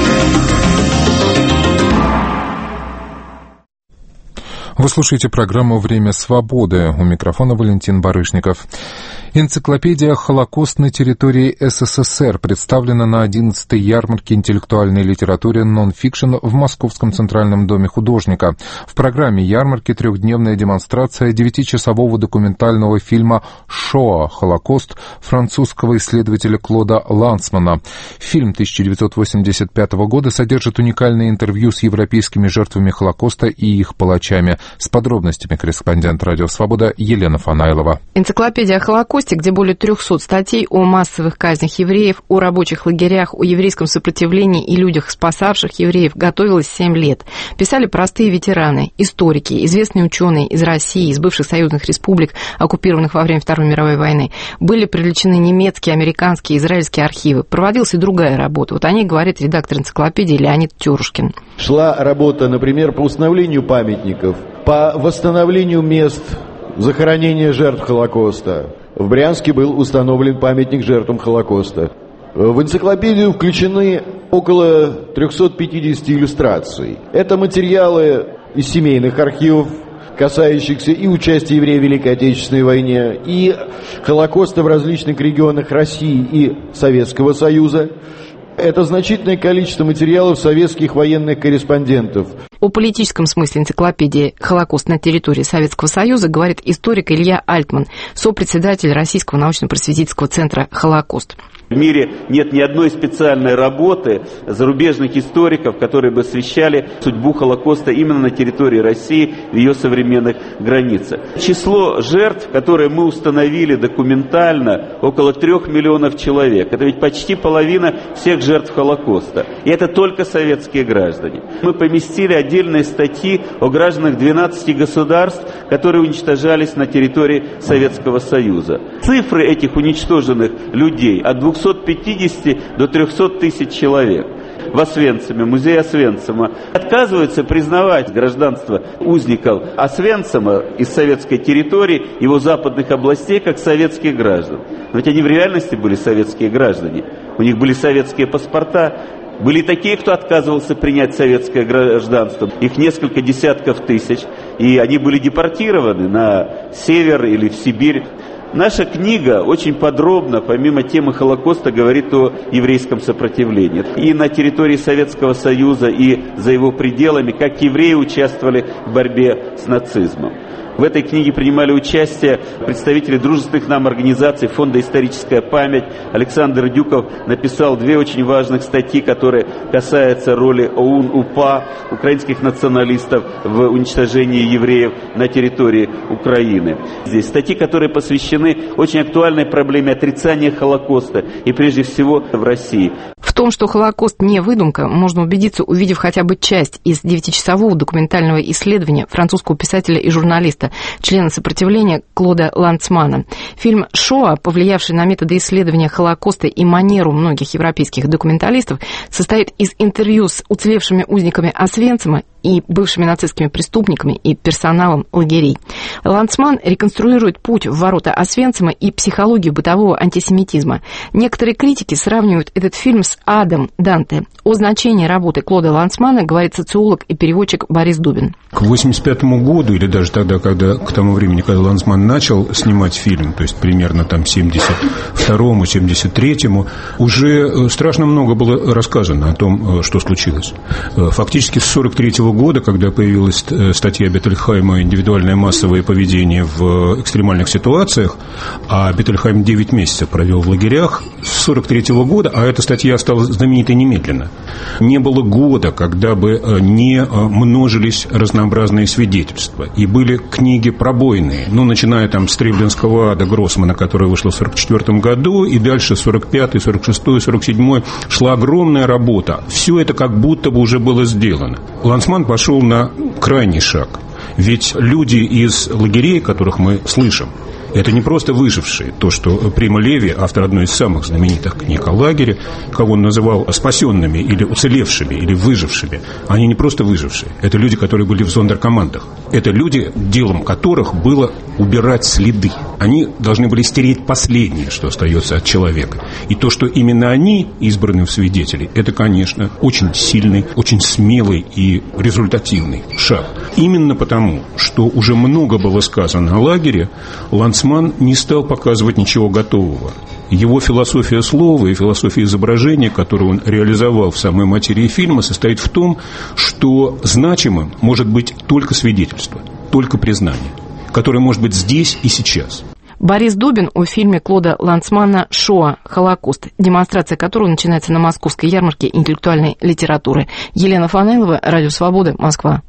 Вы слушаете программу «Время свободы». У микрофона Валентин Барышников. Энциклопедия «Холокост на территории СССР» представлена на 11-й ярмарке интеллектуальной литературы «Нон-фикшн» в Московском Центральном доме художника. В программе ярмарки 3-дневная демонстрация 9-часового документального фильма «Шоа. Холокост» французского исследователя Клода Лансмана. Фильм 1985 года содержит уникальное интервью с европейскими жертвами Холокоста и их палачами. С подробностями корреспондент «Радио Свобода» Елена Фанайлова. Энциклопедия о Холокосте, где более 300 статей о массовых казнях евреев, о рабочих лагерях, о еврейском сопротивлении и людях, спасавших евреев, готовилась 7 лет. Писали простые ветераны, историки, известные ученые из России, из бывших союзных республик, оккупированных во время Второй мировой войны. Были привлечены немецкие, американские, израильские архивы. Проводилась и другая работа. Вот о ней говорит редактор энциклопедии Леонид Тёрушкин. Шла работа, например, по установлению памятников, по восстановлению мест захоронения жертв Холокоста. В Брянске был установлен памятник жертвам Холокоста. В энциклопедию включены около 350 иллюстраций. Это материалы из семейных архивов, касающихся и участия евреев в Великой Отечественной войне, и Холокоста в различных регионах России и Советского Союза. Это значительное количество материалов советских военных корреспондентов. О политическом смысле энциклопедии «Холокост на территории Советского Союза» говорит историк Илья Альтман, сопредседатель Российского научно-просветительского центра «Холокост». В мире нет ни одной специальной работы зарубежных историков, которые бы освещали судьбу Холокоста именно на территории России, в ее современных границах. Число жертв, которые мы установили документально, около 3 миллионов человек. Это ведь почти половина всех жертв Холокоста. И это только советские граждане. Мы поместили отдельные статьи о гражданах 12 государств, которые уничтожались на территории Советского Союза. Цифры этих уничтоженных людей от 250 до 300 тысяч человек. В Освенциме, музей Освенцима, отказываются признавать гражданство узников Освенцима из советской территории, его западных областей, как советских граждан. Но ведь они в реальности были советские граждане. У них были советские паспорта. Были такие, кто отказывался принять советское гражданство. Их несколько десятков тысяч. И они были депортированы на север или в Сибирь. Наша книга очень подробно, помимо темы Холокоста, говорит о еврейском сопротивлении. И на территории Советского Союза, и за его пределами, как евреи участвовали в борьбе с нацизмом. В этой книге принимали участие представители дружественных нам организаций Фонда «Историческая память». Александр Дюков написал 2 очень важных статьи, которые касаются роли ОУН-УПА, украинских националистов, в уничтожении евреев на территории Украины. Здесь статьи, которые посвящены очень актуальной проблеме отрицания Холокоста, и прежде всего в России. В том, что Холокост не выдумка, можно убедиться, увидев хотя бы часть из 9-часового документального исследования французского писателя и журналиста, члена сопротивления Клода Лансмана. Фильм «Шоа», повлиявший на методы исследования Холокоста и манеру многих европейских документалистов, состоит из интервью с уцелевшими узниками Освенцима и бывшими нацистскими преступниками и персоналом лагерей. Ланцман реконструирует путь в ворота Освенцима и психологию бытового антисемитизма. Некоторые критики сравнивают этот фильм с «Адом» Данте. О значении работы Клода Ланцмана говорит социолог и переводчик Борис Дубин. К 1985 году, или даже тогда, к тому времени, когда Ланцман начал снимать фильм, то есть примерно там 72-му, 73-му, уже страшно много было рассказано о том, что случилось. Фактически с 1943 года, когда появилась статья Беттельхайма «Индивидуальное массовое поведение в экстремальных ситуациях», а Беттельхайм 9 месяцев провел в лагерях, с 1943 года, а эта статья стала знаменитой немедленно, не было года, когда бы не множились разнообразные свидетельства. И были книги пробойные, начиная там с Тревлинского ада Гроссмана, которая вышла в 1944 году, и дальше 45-й, 46-й, 47-й шла огромная работа. Все это как будто бы уже было сделано. Ланцман пошел на крайний шаг. Ведь люди из лагерей, которых мы слышим, это не просто выжившие. То, что Прима Леви, автор одной из самых знаменитых книг о лагере, кого он называл спасенными или уцелевшими, или выжившими, они не просто выжившие. Это люди, которые были в зондеркомандах. Это люди, делом которых было убирать следы. Они должны были стереть последнее, что остается от человека. И то, что именно они избраны в свидетели, это, конечно, очень сильный, очень смелый и результативный шаг. Именно потому, что уже много было сказано о лагере, Ланцман не стал показывать ничего готового. Его философия слова и философия изображения, которую он реализовал в самой материи фильма, состоит в том, что значимым может быть только свидетельство, только признание, которое может быть здесь и сейчас. Борис Дубин о фильме Клода Ланцмана «Шоа. Холокост», демонстрация которого начинается на Московской ярмарке интеллектуальной литературы. Елена Фанайлова, Радио Свобода, Москва.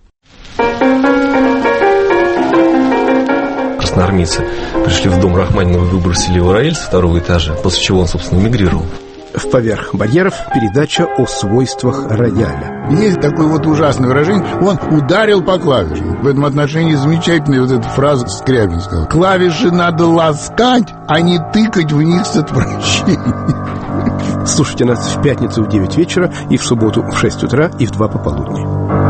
Красноармейцы пришли в дом Рахманинова и выбросили его рояль со второго этажа, после чего он, собственно, эмигрировал. В «Поверх барьеров» передача о свойствах рояля. Есть такое вот ужасное выражение: он ударил по клавишам. В этом отношении замечательная вот эта фраза Скрябинского: клавиши надо ласкать, а не тыкать в них с отвращением. Слушайте нас в пятницу в 9 вечера и в субботу в 6 утра и в 2 пополудни.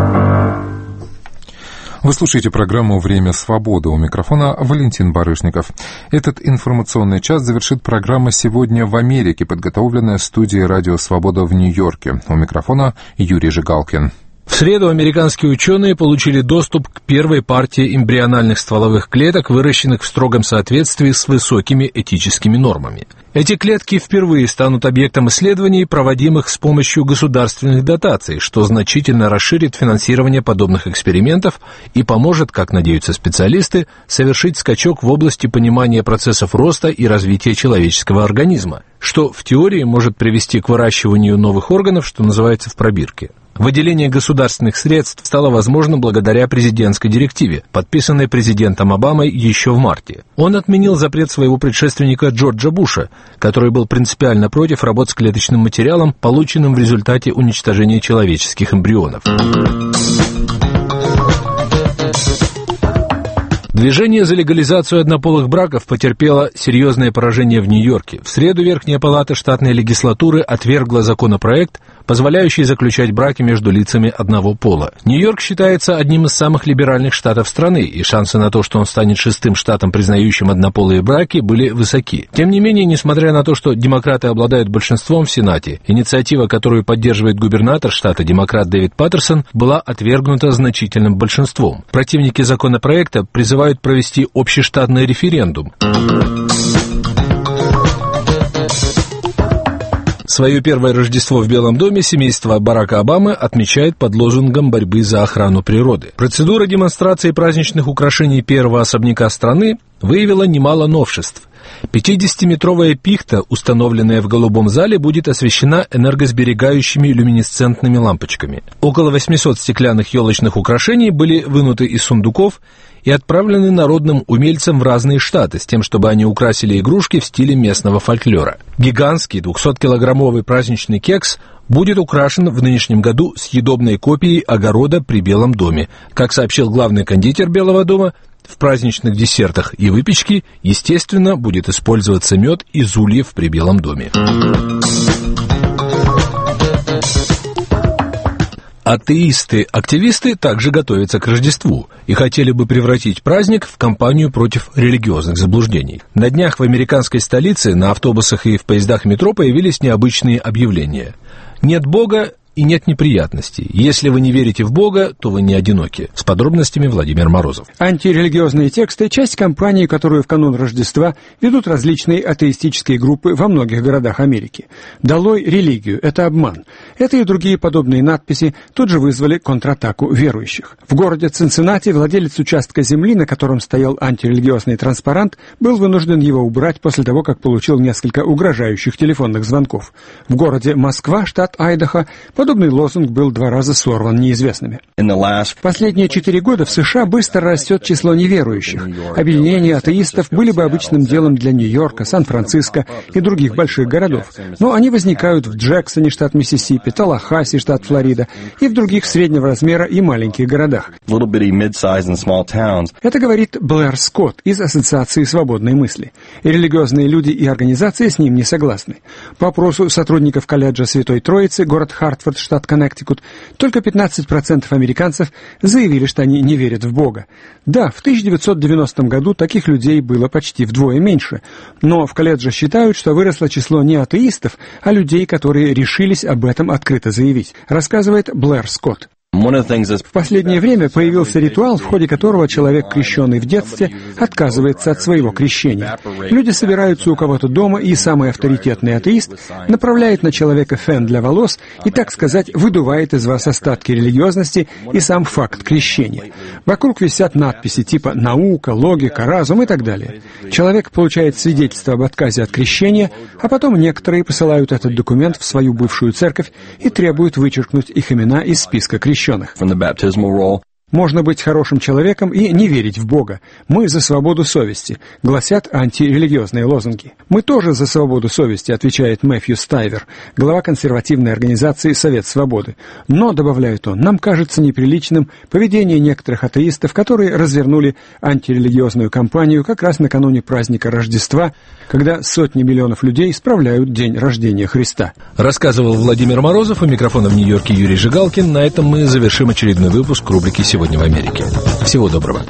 Вы слушаете программу «Время свободы». У микрофона Валентин Барышников. Этот информационный час завершит программа «Сегодня в Америке», подготовленная студией «Радио Свобода» в Нью-Йорке. У микрофона Юрий Жигалкин. В среду американские ученые получили доступ к первой партии эмбриональных стволовых клеток, выращенных в строгом соответствии с высокими этическими нормами. Эти клетки впервые станут объектом исследований, проводимых с помощью государственных дотаций, что значительно расширит финансирование подобных экспериментов и поможет, как надеются специалисты, совершить скачок в области понимания процессов роста и развития человеческого организма, что в теории может привести к выращиванию новых органов, что называется в пробирке. Выделение государственных средств стало возможно благодаря президентской директиве, подписанной президентом Обамой еще в марте. Он отменил запрет своего предшественника Джорджа Буша, который был принципиально против работ с клеточным материалом, полученным в результате уничтожения человеческих эмбрионов. Движение за легализацию однополых браков потерпело серьезное поражение в Нью-Йорке. В среду Верхняя палата штатной легислатуры отвергла законопроект, позволяющий заключать браки между лицами одного пола. Нью-Йорк считается одним из самых либеральных штатов страны, и шансы на то, что он станет шестым штатом, признающим однополые браки, были высоки. Тем не менее, несмотря на то, что демократы обладают большинством в Сенате, инициатива, которую поддерживает губернатор штата, демократ Дэвид Паттерсон, была отвергнута значительным большинством. Противники законопроекта призывают провести общештатный референдум. Свое первое Рождество в Белом доме семейство Барака Обамы отмечает под лозунгом борьбы за охрану природы. Процедура демонстрации праздничных украшений первого особняка страны выявила немало новшеств. 50-метровая пихта, установленная в голубом зале, будет освещена энергосберегающими люминесцентными лампочками. Около 800 стеклянных елочных украшений были вынуты из сундуков и отправлены народным умельцам в разные штаты, с тем, чтобы они украсили игрушки в стиле местного фольклора. Гигантский 200-килограммовый праздничный кекс будет украшен в нынешнем году съедобной копией огорода при Белом доме. Как сообщил главный кондитер Белого дома, в праздничных десертах и выпечке, естественно, будет использоваться мед из ульев при Белом доме. Атеисты-активисты также готовятся к Рождеству и хотели бы превратить праздник в кампанию против религиозных заблуждений. На днях в американской столице на автобусах и в поездах метро появились необычные объявления. «Нет Бога и нет неприятностей. Если вы не верите в Бога, то вы не одиноки». С подробностями Владимир Морозов. Антирелигиозные тексты – часть кампании, которую в канун Рождества ведут различные атеистические группы во многих городах Америки. «Долой религию» – это обман. Это и другие подобные надписи тут же вызвали контратаку верующих. В городе Цинциннати владелец участка земли, на котором стоял антирелигиозный транспарант, был вынужден его убрать после того, как получил несколько угрожающих телефонных звонков. В городе Москва, штат Айдахо, подобный лозунг был 2 раза сорван неизвестными. В последние 4 года в США быстро растет число неверующих. Объединения атеистов были бы обычным делом для Нью-Йорка, Сан-Франциско и других больших городов. Но они возникают в Джексоне, штат Миссисипи, Таллахасси, штат Флорида, и в других среднего размера и маленьких городах. Это говорит Блэр Скотт из Ассоциации свободной мысли. И религиозные люди и организации с ним не согласны. По опросу сотрудников колледжа Святой Троицы, город Хартфорд, штат Коннектикут, только 15% американцев заявили, что они не верят в Бога. Да, в 1990 году таких людей было почти вдвое меньше, но в колледже считают, что выросло число не атеистов, а людей, которые решились об этом открыто заявить, рассказывает Блэр Скотт. В последнее время появился ритуал, в ходе которого человек, крещенный в детстве, отказывается от своего крещения. Люди собираются у кого-то дома, и самый авторитетный атеист направляет на человека фен для волос и, так сказать, выдувает из вас остатки религиозности и сам факт крещения. Вокруг висят надписи типа «наука», «логика», «разум» и так далее. Человек получает свидетельство об отказе от крещения, а потом некоторые посылают этот документ в свою бывшую церковь и требуют вычеркнуть их имена из списка крещенных. Можно быть хорошим человеком и не верить в Бога. Мы за свободу совести, гласят антирелигиозные лозунги. Мы тоже за свободу совести, отвечает Мэфью Стайвер, глава консервативной организации «Совет свободы». Но, добавляет он, нам кажется неприличным поведение некоторых атеистов, которые развернули антирелигиозную кампанию как раз накануне праздника Рождества, когда сотни миллионов людей справляют день рождения Христа. Рассказывал Владимир Морозов, у микрофона в Нью-Йорке Юрий Жигалкин. На этом мы завершим очередной выпуск рубрики «Сегодня в Америке». Всего доброго.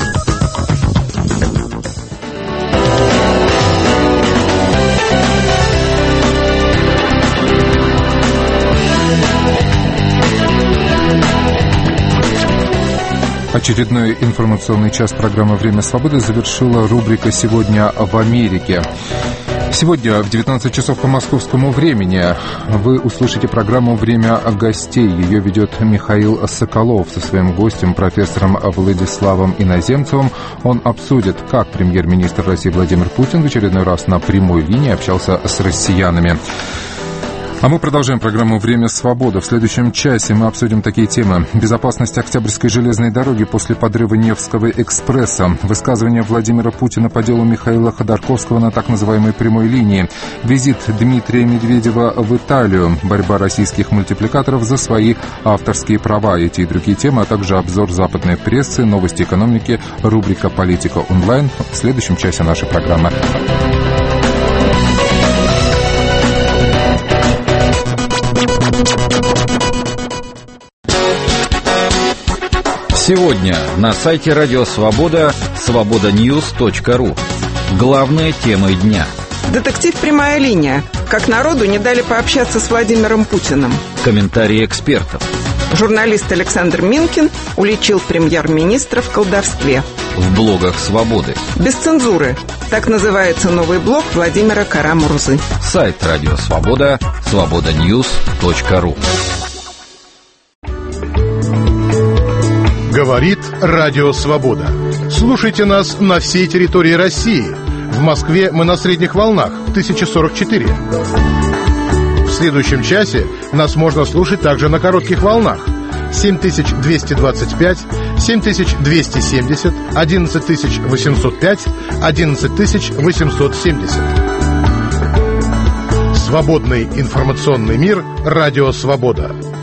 Очередной информационный час программы «Время свободы» завершила рубрика «Сегодня в Америке». Сегодня в 19 часов по московскому времени вы услышите программу «Время гостей». Ее ведет Михаил Соколов со своим гостем, профессором Владиславом Иноземцевым. Он обсудит, как премьер-министр России Владимир Путин в очередной раз на прямой линии общался с россиянами. А мы продолжаем программу «Время свободы». В следующем часе мы обсудим такие темы. Безопасность Октябрьской железной дороги после подрыва Невского экспресса. Высказывание Владимира Путина по делу Михаила Ходорковского на так называемой прямой линии. Визит Дмитрия Медведева в Италию. Борьба российских мультипликаторов за свои авторские права. Эти и другие темы, а также обзор западной прессы, новости экономики, рубрика «Политика онлайн» в следующем часе нашей программы. Сегодня на сайте Радио Свобода свободаньюз.ру. Главные темы дня. Детектив «Прямая линия». Как народу не дали пообщаться с Владимиром Путиным. Комментарии экспертов. Журналист Александр Минкин уличил премьер-министра в колдовстве. В блогах «Свободы». Без цензуры. Так называется новый блог Владимира Кара-Мурзы. Сайт Радио Свобода свободаньюз.ру. Говорит Радио Свобода. Слушайте нас на всей территории России. В Москве мы на средних волнах 1044. В следующем часе нас можно слушать также на коротких волнах 7225, 7270, 11805, 11870. Свободный информационный мир. Радио Свобода.